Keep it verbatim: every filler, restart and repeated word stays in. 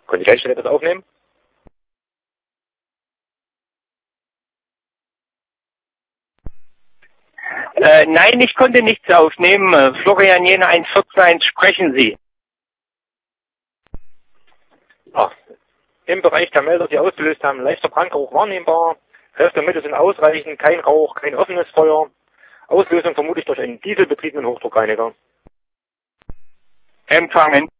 Können Sie gleich etwas aufnehmen? Äh, nein, ich konnte nichts aufnehmen. Äh, Florian Jena eins vierzehn eins, sprechen Sie. Ah, im Bereich der Melder, die ausgelöst haben, leichter Brandgeruch wahrnehmbar. Kräftemittel sind ausreichend, kein Rauch, kein offenes Feuer. Auslösung vermutlich durch einen dieselbetriebenen Hochdruckreiniger. Empfangen.